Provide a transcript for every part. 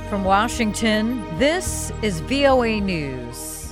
From Washington, this is VOA News.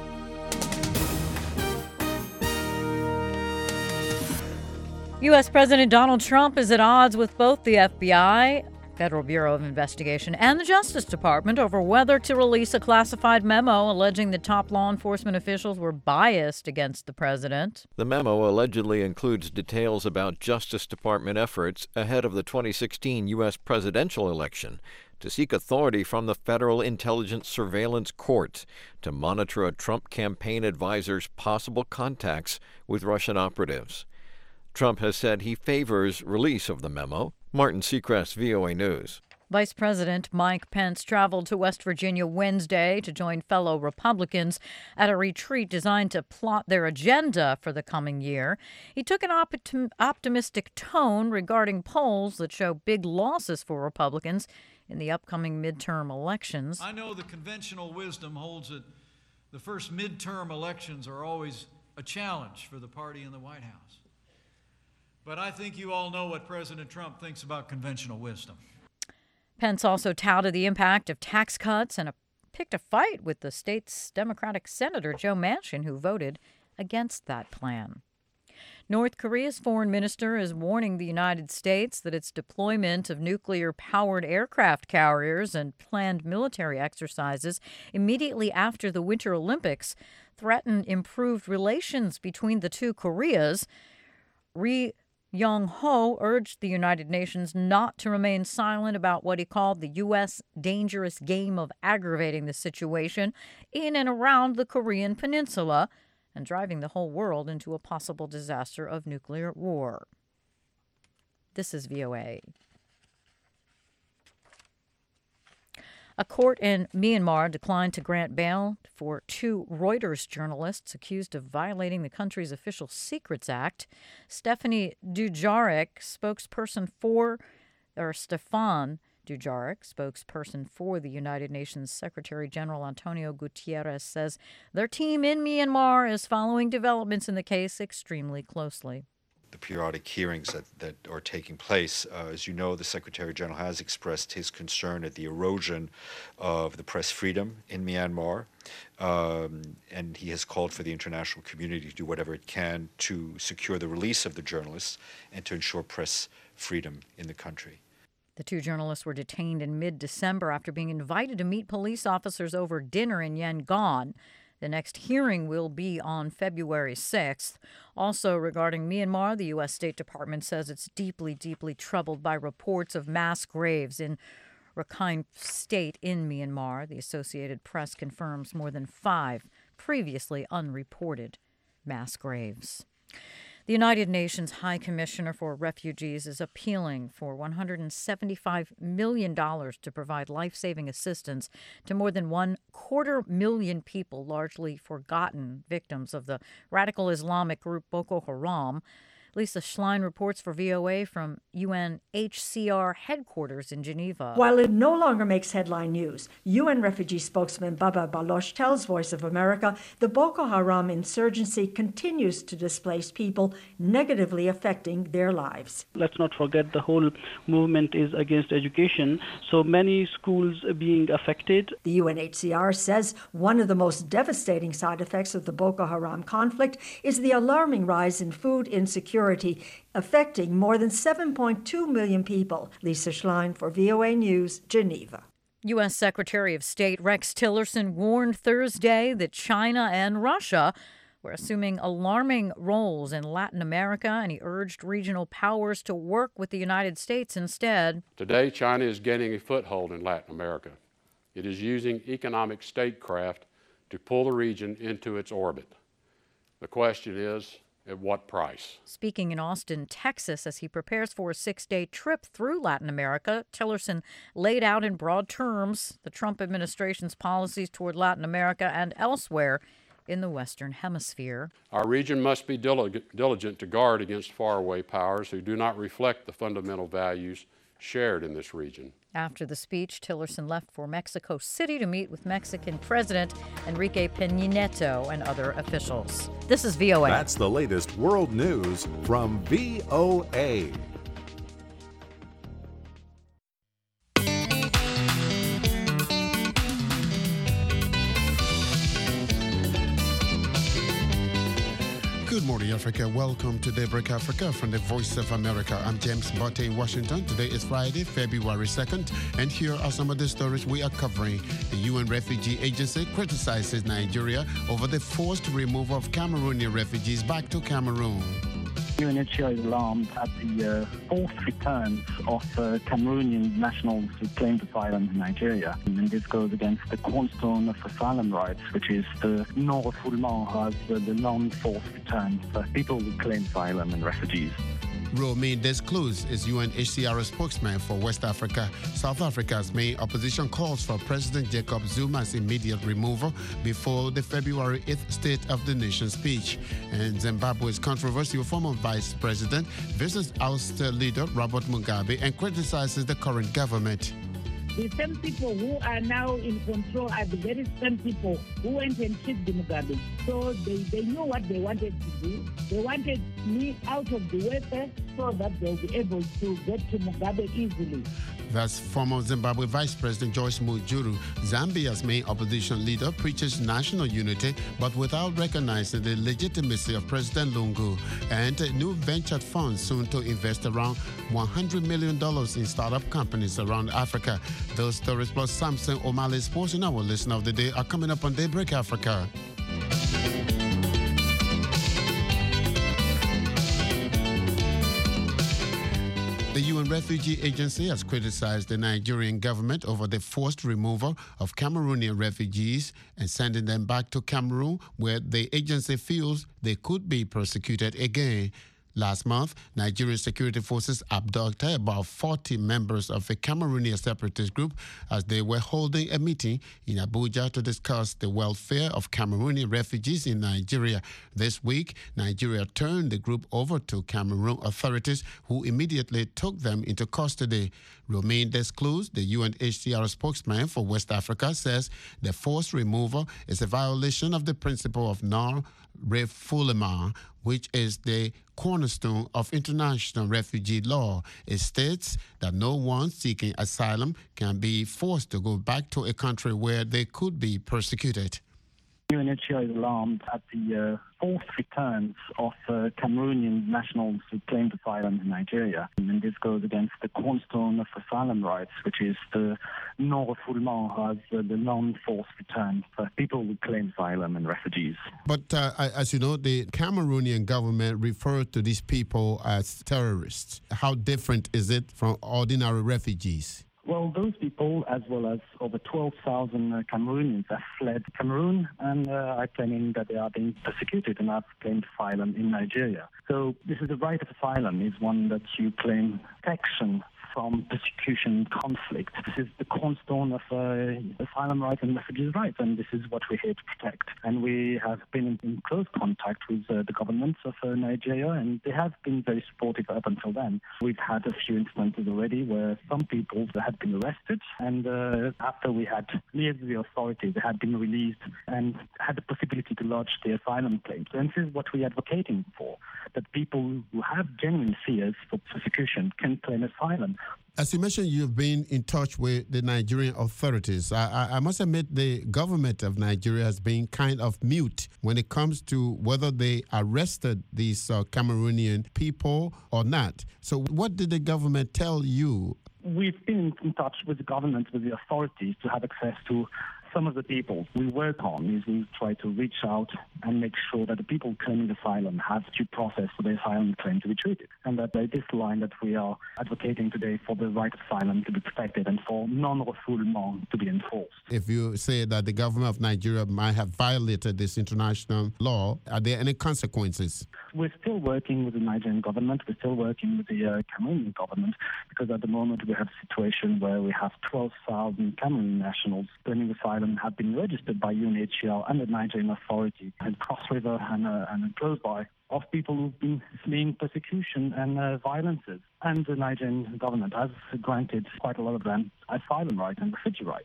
U.S. President Donald Trump is at odds with both the FBI, Federal Bureau of Investigation, and the Justice Department over whether to release a classified memo alleging that top law enforcement officials were biased against the president. The memo allegedly includes details about Justice Department efforts ahead of the 2016 U.S. presidential election to seek authority from the Federal Intelligence Surveillance Court to monitor a Trump campaign advisor's possible contacts with Russian operatives. Trump has said he favors release of the memo. Martin Seacrest, VOA News. Vice President Mike Pence traveled to West Virginia Wednesday to join fellow Republicans at a retreat designed to plot their agenda for the coming year. He took an optimistic tone regarding polls that show big losses for Republicans in the upcoming midterm elections. I know the conventional wisdom holds that the first midterm elections are always a challenge for the party in the White House. But I think you all know what President Trump thinks about conventional wisdom. Pence also touted the impact of tax cuts and picked a fight with the state's Democratic Senator Joe Manchin, who voted against that plan. North Korea's foreign minister is warning the United States that its deployment of nuclear-powered aircraft carriers and planned military exercises immediately after the Winter Olympics threaten improved relations between the two Koreas. Ri Yong-ho urged the United Nations not to remain silent about what he called the U.S. dangerous game of aggravating the situation in and around the Korean Peninsula and driving the whole world into a possible disaster of nuclear war. This is VOA. A court in Myanmar declined to grant bail for two Reuters journalists accused of violating the country's Official Secrets Act. Stefan Dujarric, spokesperson for the United Nations Secretary General Antonio Guterres, says their team in Myanmar is following developments in the case extremely closely. The periodic hearings that are taking place. As you know, the Secretary General has expressed his concern at the erosion of the press freedom in Myanmar, and he has called for the international community to do whatever it can to secure the release of the journalists and to ensure press freedom in the country. The two journalists were detained in mid-December after being invited to meet police officers over dinner in Yangon. The next hearing will be on February 6th. Also regarding Myanmar, the U.S. State Department says it's deeply, deeply troubled by reports of mass graves in Rakhine State in Myanmar. The Associated Press confirms more than 5 previously unreported mass graves. The United Nations High Commissioner for Refugees is appealing for $175 million to provide life-saving assistance to more than 250,000 people, largely forgotten victims of the radical Islamic group Boko Haram. Lisa Schlein reports for VOA from UNHCR headquarters in Geneva. While it no longer makes headline news, UN refugee spokesman Baba Baloch tells Voice of America the Boko Haram insurgency continues to displace people, negatively affecting their lives. Let's not forget the whole movement is against education, so many schools are being affected. The UNHCR says one of the most devastating side effects of the Boko Haram conflict is the alarming rise in food insecurity, affecting more than 7.2 million people. Lisa Schlein for VOA News, Geneva. U.S. Secretary of State Rex Tillerson warned Thursday that China and Russia were assuming alarming roles in Latin America, and he urged regional powers to work with the United States instead. Today, China is gaining a foothold in Latin America. It is using economic statecraft to pull the region into its orbit. The question is, at what price? Speaking in Austin, Texas, as he prepares for a 6-day trip through Latin America, Tillerson laid out in broad terms the Trump administration's policies toward Latin America and elsewhere in the Western Hemisphere. Our region must be diligent to guard against faraway powers who do not reflect the fundamental values shared in this region. After the speech, Tillerson left for Mexico City to meet with Mexican President Enrique Peña Nieto and other officials. This is VOA. That's the latest world news from VOA. Good morning, Africa. Welcome to Daybreak Africa from the Voice of America. I'm James Botte in Washington. Today is Friday, February 2nd, and here are some of the stories we are covering. The UN Refugee Agency criticizes Nigeria over the forced removal of Cameroonian refugees back to Cameroon. UNHCR is alarmed at the forced returns of Cameroonian nationals who claimed asylum in Nigeria. And this goes against the cornerstone of asylum rights, which is the non-refoulement, the non-forced return for people who claim asylum and refugees. Romain Descluz is UNHCR spokesman for West Africa. South Africa's main opposition calls for President Jacob Zuma's immediate removal before the February 8th State of the Nation speech. And Zimbabwe's controversial former vice president visits ousted leader Robert Mugabe and criticizes the current government. The same people who are now in control are the very same people who went and kicked Mugabe. So they knew what they wanted to do. They wanted me out of the way first so that they'll be able to get to Mugabe easily. That's former Zimbabwe Vice President Joyce Mujuru. Zambia's main opposition leader preaches national unity, but without recognizing the legitimacy of President Lungu. And new venture funds soon to invest around $100 million in startup companies around Africa. Those stories plus Samson O'Malley's Sports in our Listen of the Day are coming up on Daybreak Africa. The UN Refugee Agency has criticized the Nigerian government over the forced removal of Cameroonian refugees and sending them back to Cameroon, where the agency feels they could be persecuted again. Last month, Nigerian security forces abducted about 40 members of a Cameroonian separatist group as they were holding a meeting in Abuja to discuss the welfare of Cameroonian refugees in Nigeria. This week, Nigeria turned the group over to Cameroon authorities, who immediately took them into custody. Romain Descluz, the UNHCR spokesman for West Africa, says the forced removal is a violation of the principle of non-refoulement, which is the cornerstone of international refugee law. It states that no one seeking asylum can be forced to go back to a country where they could be persecuted. UNHCR is alarmed at the forced returns of Cameroonian nationals who claimed asylum in Nigeria. And this goes against the cornerstone of asylum rights, which is the non-refoulement, the non-forced return for people who claim asylum and refugees. But as you know, the Cameroonian government refers to these people as terrorists. How different is it from ordinary refugees? Well, those people, as well as over 12,000 Cameroonians, have fled Cameroon and are claiming that they are being persecuted and have claimed asylum in Nigeria. So this is the right of asylum, is one that you claim protection from persecution, conflict. This is the cornerstone of asylum rights and refugees' rights, and this is what we're here to protect. And we have been in close contact with the governments of Nigeria, and they have been very supportive up until then. We've had a few instances already where some people had been arrested, and after we had liaised with the authorities, they had been released and had the possibility to lodge their asylum claims. And this is what we're advocating for, that people who have genuine fears for persecution can claim asylum. As you mentioned, you've been in touch with the Nigerian authorities. I must admit the government of Nigeria has been kind of mute when it comes to whether they arrested these Cameroonian people or not. So what did the government tell you? We've been in touch with the government, with the authorities, to have access to some of the people we work on. Is we try to reach out and make sure that the people claiming asylum have due process for their asylum claim to be treated. And that this line that we are advocating today for the right of asylum to be protected and for non-refoulement to be enforced. If you say that the government of Nigeria might have violated this international law, are there any consequences? We're still working with the Nigerian government. We're still working with the Cameroonian government, because at the moment we have a situation where we have 12,000 Cameroon nationals claiming asylum have been registered by UNHCR and the Nigerian authority in Cross River and close by, of people who've been fleeing persecution and violences. And the Nigerian government has granted quite a lot of them asylum rights and refugee rights.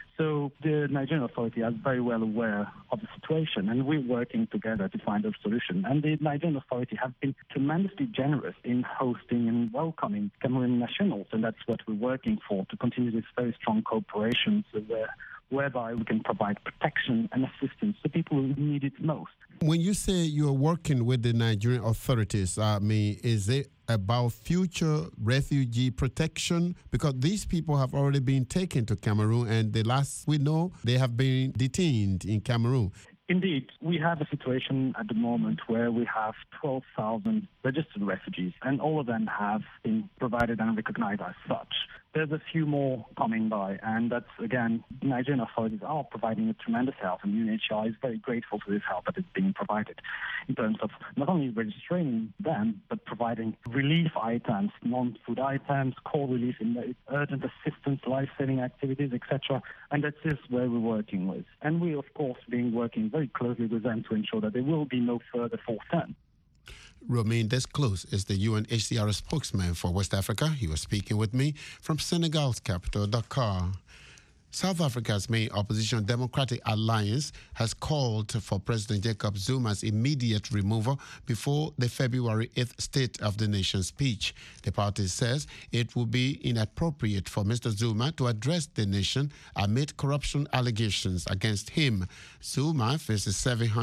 So the Nigerian authority is very well aware of the situation, and we're working together to find a solution. And the Nigerian authority have been tremendously generous in hosting and welcoming Cameroon nationals, and that's what we're working for, to continue this very strong cooperation with whereby we can provide protection and assistance to people who need it most. When you say you're working with the Nigerian authorities, is it about future refugee protection? Because these people have already been taken to Cameroon, and the last we know, they have been detained in Cameroon. Indeed, we have a situation at the moment where we have 12,000 registered refugees, and all of them have been provided and recognized as such. There's a few more coming by, and that's, again, Nigerian authorities are providing a tremendous help, and UNHCR is very grateful for this help that is being provided in terms of not only registering them, but providing relief items, non-food items, core relief, in urgent assistance, life-saving activities, etc. And that is where we're working with. And we, of course, working very closely with them to ensure that there will be no further false turn. Romain Desclose is the UNHCR spokesman for West Africa. He was speaking with me from Senegal's capital, Dakar. South Africa's main opposition Democratic Alliance has called for President Jacob Zuma's immediate removal before the February 8th State of the Nation speech. The party says it would be inappropriate for Mr. Zuma to address the nation amid corruption allegations against him. Zuma faces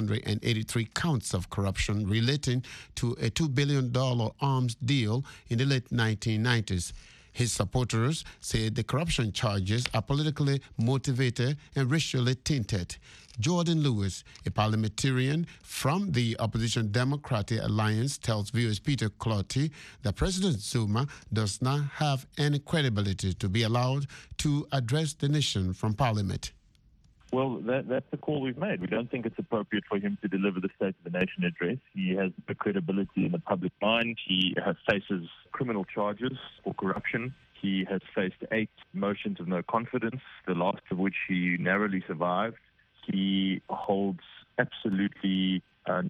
783 counts of corruption relating to a $2 billion arms deal in the late 1990s. His supporters say the corruption charges are politically motivated and racially tainted. Jordan Lewis, a parliamentarian from the opposition Democratic Alliance, tells viewers Peter Clotty that President Zuma does not have any credibility to be allowed to address the nation from parliament. Well, that's the call we've made. We don't think it's appropriate for him to deliver the State of the Nation address. He has no credibility in the public mind. He faces criminal charges for corruption. He has faced 8 motions of no confidence, the last of which he narrowly survived. He holds absolutely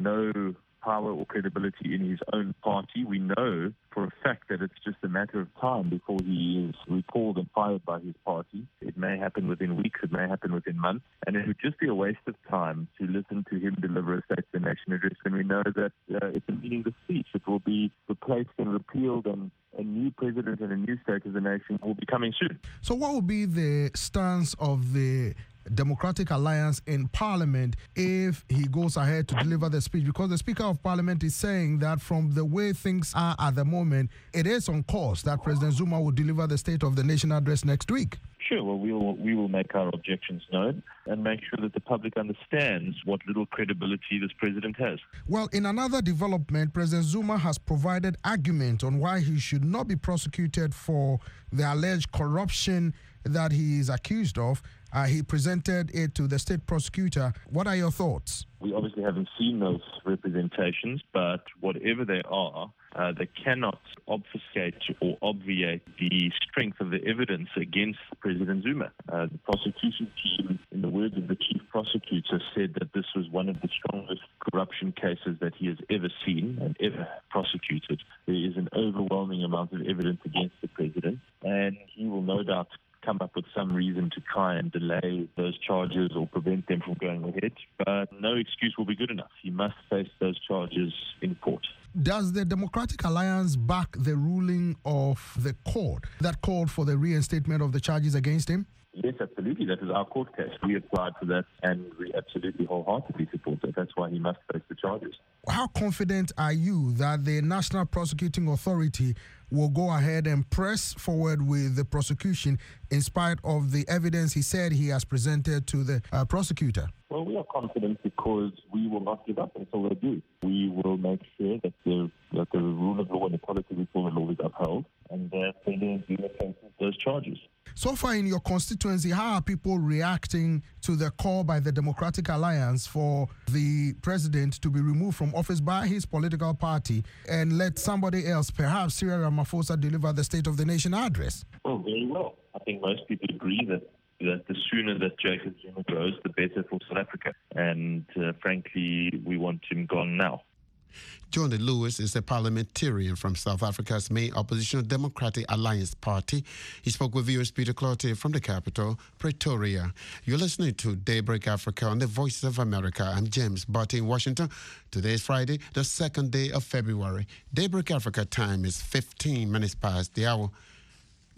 no power or credibility in his own party. We know for a fact that it's just a matter of time before he is recalled and fired by his party. It may happen within weeks, it may happen within months, and it would just be a waste of time to listen to him deliver a State of the Nation address when we know that it's a meaningless speech. It will be replaced and repealed, and a new president and a new State of the Nation will be coming soon. So what will be the stance of the Democratic Alliance in Parliament if he goes ahead to deliver the speech? Because the Speaker of Parliament is saying that from the way things are at the moment, it is on course that President Zuma will deliver the State of the Nation address next week. Sure, well, we will make our objections known and make sure that the public understands what little credibility this president has. Well, in another development, President Zuma has provided argument on why he should not be prosecuted for the alleged corruption that he is accused of. He presented it to the state prosecutor. What are your thoughts? We obviously haven't seen those representations, but whatever they are, they cannot obfuscate or obviate the strength of the evidence against President Zuma. The prosecution team, in the words of the chief prosecutor, said that this was one of the strongest corruption cases that he has ever seen and ever prosecuted. There is an overwhelming amount of evidence against the president, and he will no doubt come up with some reason to try and delay those charges or prevent them from going ahead. But no excuse will be good enough. He must face those charges in court. Does the Democratic Alliance back the ruling of the court that called for the reinstatement of the charges against him? Yes, absolutely. That is our court case. We applied for that, and we absolutely wholeheartedly support that. That's why he must face the charges. How confident are you that the National Prosecuting Authority will go ahead and press forward with the prosecution in spite of the evidence he said he has presented to the prosecutor? Well, we are confident because we will not give up until they do. We will make sure that the rule of law and equality before the law is upheld, and that they do those charges. So far in your constituency, how are people reacting to the call by the Democratic Alliance for the president to be removed from office by his political party and let somebody else, perhaps Cyril Ramaphosa, deliver the State of the Nation address? Oh, very well. I think most people agree that the sooner that Jacob Zuma goes, the better for South Africa. And frankly, we want him gone now. Jordan Lewis is a parliamentarian from South Africa's main opposition Democratic Alliance Party. He spoke with viewers Peter Clotty from the capital, Pretoria. You're listening to Daybreak Africa on the Voices of America. I'm James Barty in Washington. Today is Friday, the 2nd day of February. Daybreak Africa time is 15 minutes past the hour.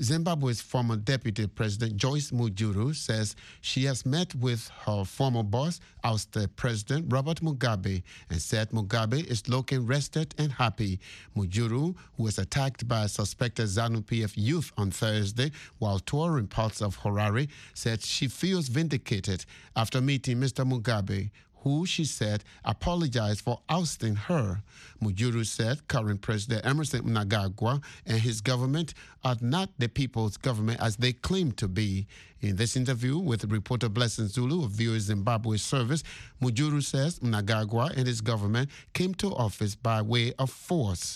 Zimbabwe's former Deputy President Joyce Mujuru says she has met with her former boss, ousted President Robert Mugabe, and said Mugabe is looking rested and happy. Mujuru, who was attacked by suspected ZANU-PF youth on Thursday while touring parts of Harare, said she feels vindicated after meeting Mr. Mugabe, who she said apologized for ousting her. Mujuru said current President Emmerson Mnangagwa and his government are not the people's government as they claim to be. In this interview with reporter Blessing Zulu of VOA Zimbabwe Service, Mujuru says Mnangagwa and his government came to office by way of force.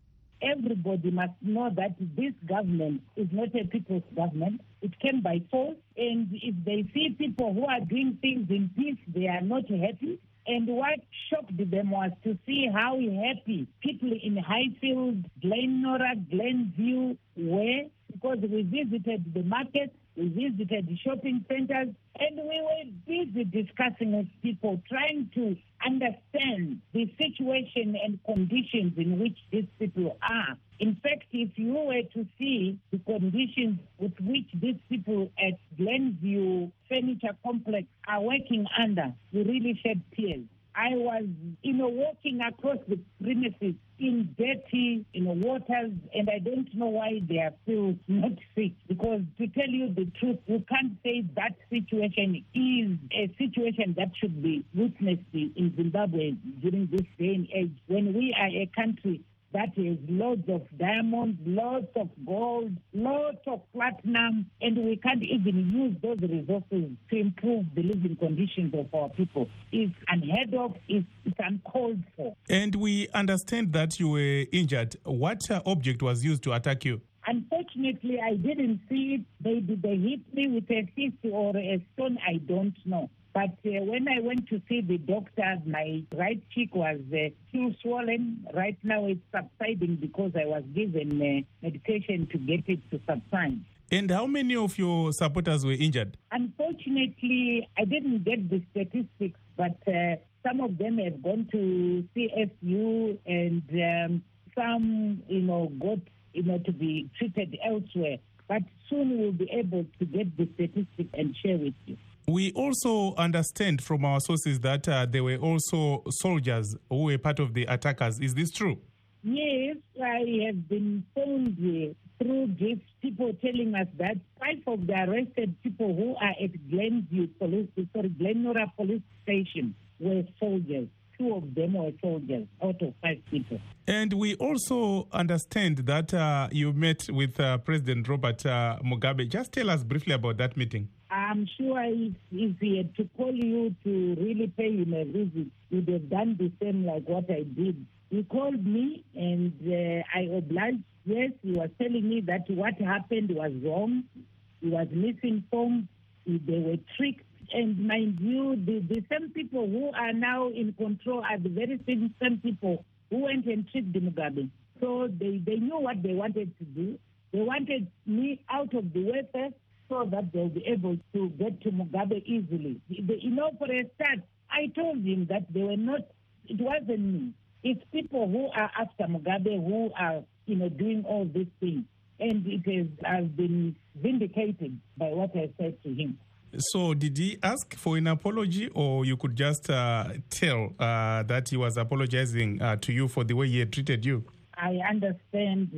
Everybody must know that this government is not a people's government. It came by force, and if they see people who are doing things in peace, they are not happy. And what shocked them was to see how happy people in Highfield, Glenora, Glenview were, because we visited the market, we visited the shopping centers, and we were busy discussing with people, trying to understand the situation and conditions in which these people are. In fact, if you were to see the conditions with which these people at Glenview Furniture Complex are working under, you really shed tears. I was, walking across the premises in dirty, waters, and I don't know why they are still not sick. Because to tell you the truth, you can't say that situation is a situation that should be witnessed in Zimbabwe during this day and age, when we are a country that has loads of diamonds, lots of gold, lots of platinum, and we can't even use those resources to improve the living conditions of our people. It's unheard of, it's uncalled for. And we understand that you were injured. What object was used to attack you? Unfortunately, I didn't see it. Maybe they hit me with a fist or a stone, I don't know. But when I went to see the doctor, my right cheek was still swollen. Right now it's subsiding because I was given medication to get it to subside. And how many of your supporters were injured? Unfortunately, I didn't get the statistics, but some of them have gone to CSU and some, got, to be treated elsewhere. But soon we'll be able to get the statistics and share with you. We also understand from our sources that there were also soldiers who were part of the attackers. Is this true? Yes, I have been told through these people telling us that 5 of the arrested people who are at Glenora Police Station were soldiers. 2 of them were soldiers out of 5 people. And we also understand that you met with President Robert Mugabe. Just tell us briefly about that meeting. I'm sure if he had to call you to really pay him a visit, he'd have done the same like what I did. He called me and I obliged. Yes, he was telling me that what happened was wrong. He was misinformed. They were tricked. And mind you, the same people who are now in control are the very same people who went and tricked Mugabe. So they knew what they wanted to do. They wanted me out of the way first, so that they'll be able to get to Mugabe easily. For a start, I told him that they were not, it wasn't me. It's people who are after Mugabe who are, doing all these things. And it has been vindicated by what I said to him. So did he ask for an apology, or you could just tell that he was apologizing to you for the way he had treated you? I understand,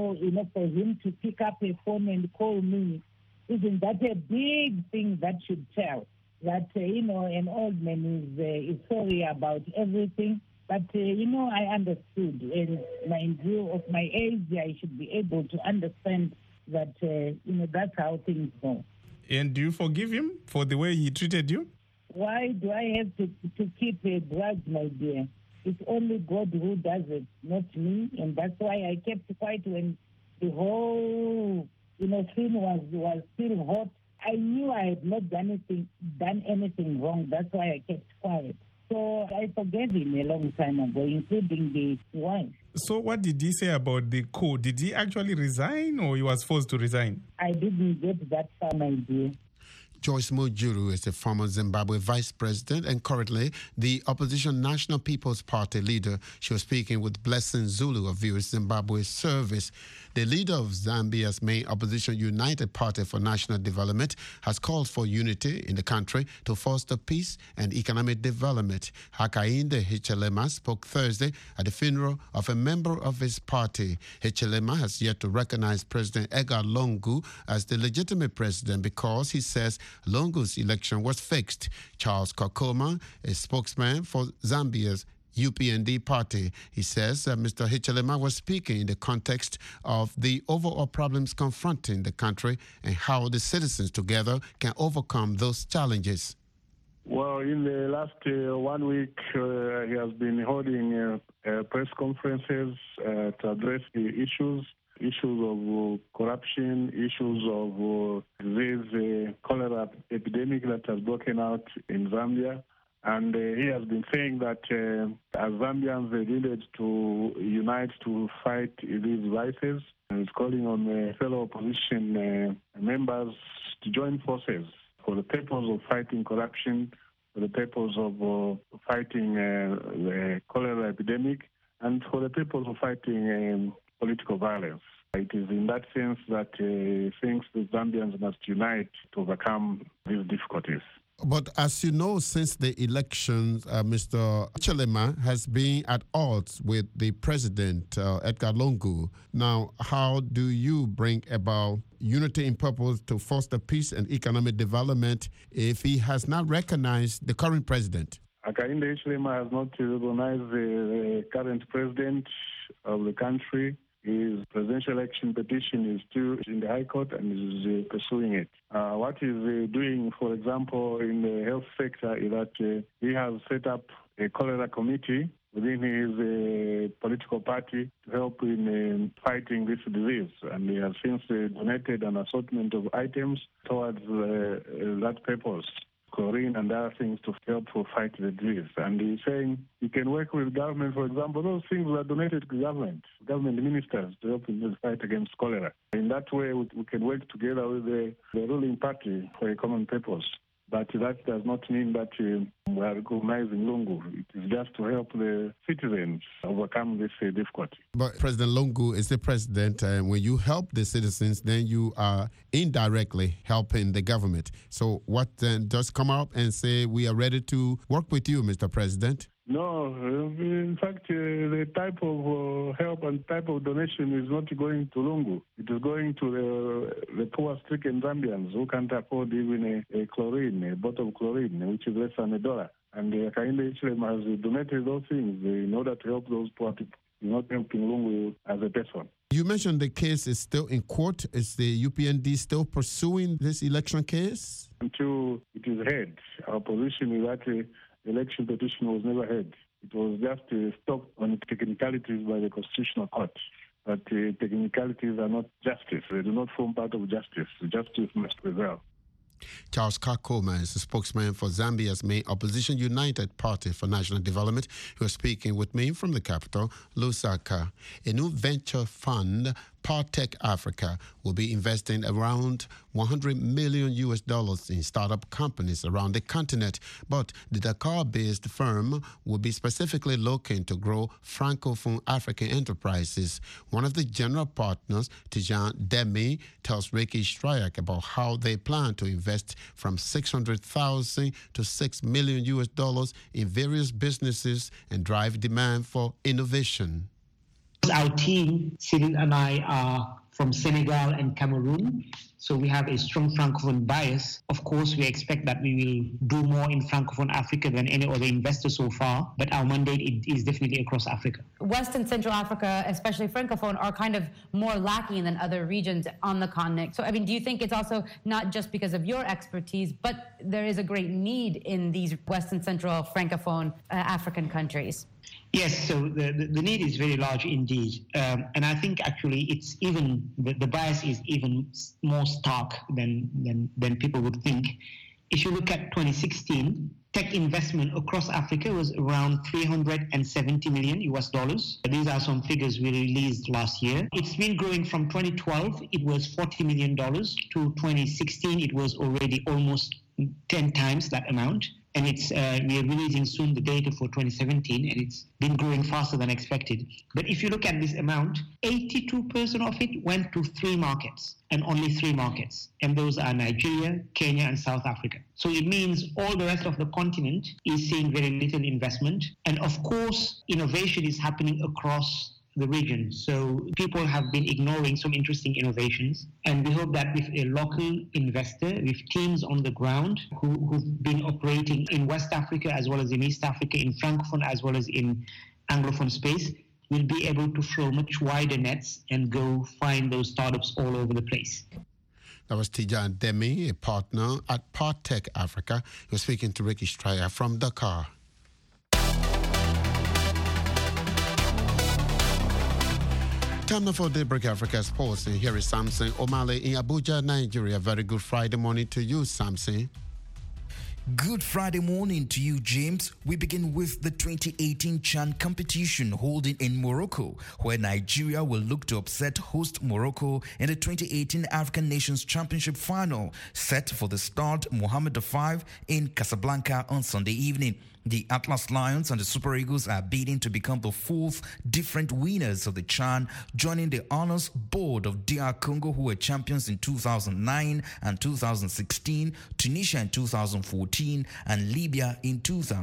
for him to pick up a phone and call me, isn't that a big thing that should tell? That, an old man is sorry about everything. But, I understood. And mind you, of my age, I should be able to understand that, that's how things go. And do you forgive him for the way he treated you? Why do I have to keep a grudge, my dear? It's only God who does it, not me. And that's why I kept quiet when the whole thing was still hot. I knew I had not done anything wrong. That's why I kept quiet. So I forgave him a long time ago, including the wife. So what did he say about the coup? Did he actually resign, or he was forced to resign? I didn't get that far, my dear. Joyce Mujuru is the former Zimbabwe vice president and currently the opposition National People's Party leader. She was speaking with Blessing Zulu of VOA Zimbabwe Service. The leader of Zambia's main opposition, United Party for National Development, has called for unity in the country to foster peace and economic development. Hakainde Hichilema spoke Thursday at the funeral of a member of his party. Hichilema has yet to recognize President Edgar Lungu as the legitimate president because he says Lungu's election was fixed. Charles Kakoma, a spokesman for Zambia's UPND party. He says Mr. Hichilema was speaking in the context of the overall problems confronting the country and how the citizens together can overcome those challenges. Well, in the last 1 week, he has been holding press conferences to address the issues of corruption, issues of this cholera epidemic that has broken out in Zambia. And he has been saying that as Zambians, they needed to unite to fight these vices. And he's calling on fellow opposition members to join forces for the purpose of fighting corruption, for the purpose of fighting the cholera epidemic, and for the purpose of fighting political violence. It is in that sense that he thinks the Zambians must unite to overcome these difficulties. But as you know, since the elections, Mr. Hichilema has been at odds with the president, Edgar Lungu. Now, how do you bring about unity in purpose to foster peace and economic development if he has not recognized the current president? Hakainde Hichilema has not recognized the current president of the country. His presidential election petition is still in the High Court and is pursuing it. What he's doing, for example, in the health sector is that he has set up a cholera committee within his political party to help in fighting this disease. And he has since donated an assortment of items towards that purpose. Chlorine and other things to help to fight the disease. And he's saying he can work with government, for example, those things were donated to government ministers to help in the fight against cholera. In that way, we can work together with the ruling party for a common purpose. But that does not mean that we are recognizing Lungu. It is just to help the citizens overcome this difficulty. But President Lungu is the president, and when you help the citizens, then you are indirectly helping the government. So what then? Just come up and say, we are ready to work with you, Mr. President? No, in fact, the type of help and type of donation is not going to Lungu. It is going to the poor-stricken Zambians who can't afford even a bottle of chlorine, which is less than $1. And Hakainde Hichilema has donated those things in order to help those poor people, not helping Lungu as a person. You mentioned the case is still in court. Is the UPND still pursuing this election case? Until it is heard. Our position is that the election petition was never heard. It was just stopped on technicalities by the Constitutional Court. But technicalities are not justice. They do not form part of justice. Justice must prevail. Charles Kakoma is the spokesman for Zambia's main opposition, United Party for National Development, who is speaking with me from the capital, Lusaka. A new venture fund, Partech Africa, will be investing around $100 million in startup companies around the continent. But the Dakar-based firm will be specifically looking to grow Francophone African enterprises. One of the general partners, Tijan Demi, tells Ricky Stryak about how they plan to invest from $600,000 to $6 million in various businesses and drive demand for innovation. Our team, Cyril and I, are from Senegal and Cameroon, so we have a strong Francophone bias. Of course, we expect that we will do more in Francophone Africa than any other investor so far, but our mandate is definitely across Africa. West and Central Africa, especially Francophone, are kind of more lacking than other regions on the continent. So, do you think it's also not just because of your expertise, but there is a great need in these West and Central Francophone African countries? Yes, so the need is very large indeed. And I think actually it's even, the bias is even more stark than people would think. If you look at 2016, tech investment across Africa was around $370 million. These are some figures we released last year. It's been growing from 2012, it was $40 million, to 2016, it was already almost 10 times that amount. And we are releasing soon the data for 2017, and it's been growing faster than expected. But if you look at this amount, 82% of it went to 3 markets, and only 3 markets. And those are Nigeria, Kenya, and South Africa. So it means all the rest of the continent is seeing very little investment. And of course, innovation is happening across the region. So people have been ignoring some interesting innovations. And we hope that with a local investor, with teams on the ground who've been operating in West Africa as well as in East Africa, in Francophone as well as in Anglophone space, we'll be able to throw much wider nets and go find those startups all over the place. That was Tijan Demi, a partner at Partech Africa. He was speaking to Ricky Stryer from Dakar. Time now for Daybreak Africa Sports, and here is Samson Omale in Abuja, Nigeria. Very good Friday morning to you, Samson. Good Friday morning to you, James. We begin with the 2018 CHAN competition holding in Morocco, where Nigeria will look to upset host Morocco in the 2018 African Nations Championship final, set for the start Mohammed V in Casablanca on Sunday evening. The Atlas Lions and the Super Eagles are bidding to become the 4th different winners of the CHAN, joining the honors board of DR Congo, who were champions in 2009 and 2016, Tunisia in 2014, and Libya in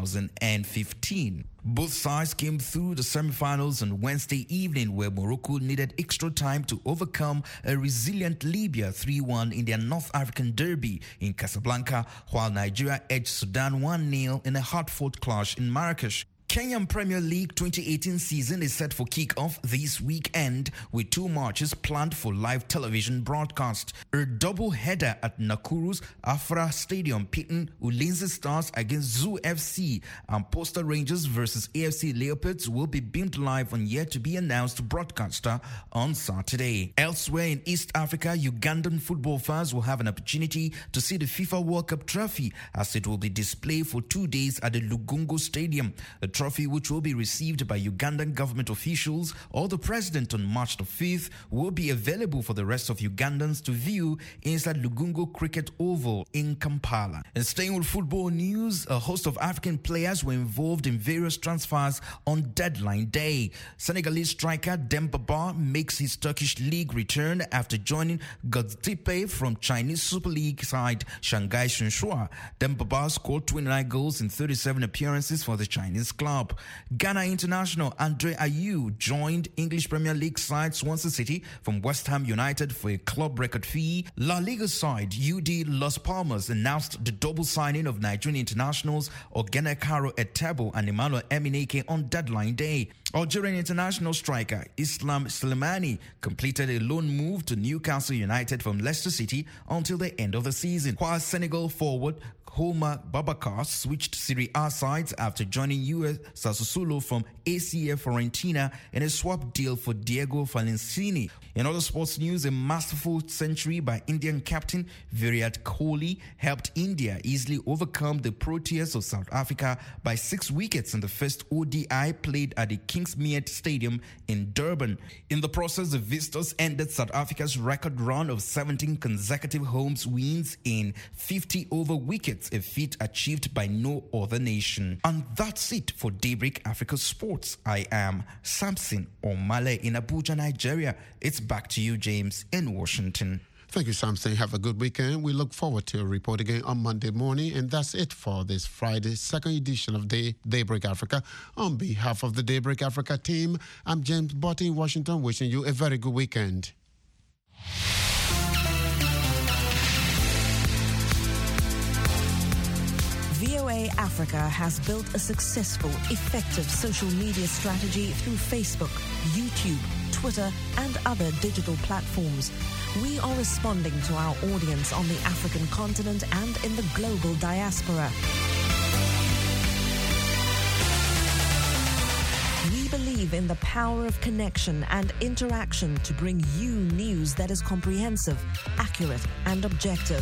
2015. Both sides came through the semi-finals on Wednesday evening, where Morocco needed extra time to overcome a resilient Libya 3-1 in their North African derby in Casablanca, while Nigeria edged Sudan 1-0 in a hard-fought clash in Marrakesh. Kenyan Premier League 2018 season is set for kick-off this weekend, with 2 matches planned for live television broadcast. A double-header at Nakuru's Afra Stadium pitting Ulinzi Stars against Zoo FC, and Posta Rangers versus AFC Leopards will be beamed live on yet-to-be-announced broadcaster on Saturday. Elsewhere in East Africa, Ugandan football fans will have an opportunity to see the FIFA World Cup trophy, as it will be displayed for 2 days at the Lugungu Stadium. The trophy, which will be received by Ugandan government officials or the president on March the 5th, will be available for the rest of Ugandans to view inside Lugungu Cricket Oval in Kampala. And staying with football news, a host of African players were involved in various transfers on deadline day. Senegalese striker Demba Ba makes his Turkish league return after joining Göztepe from Chinese Super League side Shanghai Shenhua. Demba Ba scored 29 goals in 37 appearances for the Chinese club. Ghana international Andre Ayew joined English Premier League side Swansea City from West Ham United for a club record fee. La Liga side UD Las Palmas announced the double signing of Nigerian internationals Ogenekaro Etebo and Emmanuel Emineke on deadline day. Algerian international striker Islam Slimani completed a loan move to Newcastle United from Leicester City until the end of the season, while Senegal forward Houma Babacar switched Serie A sides after joining US Sassuolo from ACF Fiorentina in a swap deal for Diego Valencini. In other sports news, a masterful century by Indian captain Virat Kohli helped India easily overcome the Proteas of South Africa by 6 wickets in the first ODI played at the Kingsmead Stadium in Durban. In the process, the visitors ended South Africa's record run of 17 consecutive home wins in 50 over wickets, a feat achieved by no other nation. And that's it for Daybreak Africa Sports. I am Samson Omale in Abuja, Nigeria. It's back to you, James, in Washington. Thank you, Samson. Have a good weekend. We look forward to a report again on Monday morning. And that's it for this Friday, second edition of Daybreak Africa. On behalf of the Daybreak Africa team, I'm James Botti in Washington, wishing you a very good weekend. VOA Africa has built a successful, effective social media strategy through Facebook, YouTube, Twitter, and other digital platforms. We are responding to our audience on the African continent and in the global diaspora. We believe in the power of connection and interaction to bring you news that is comprehensive, accurate, and objective.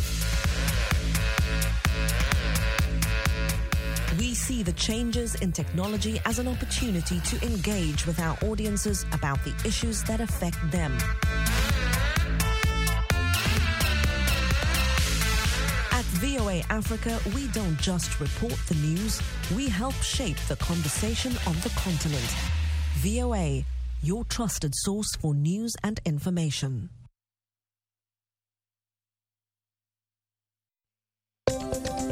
We see the changes in technology as an opportunity to engage with our audiences about the issues that affect them. At VOA VOA Africa, we don't just report the news, we help shape the conversation on the continent. VOA, your trusted source for news and information.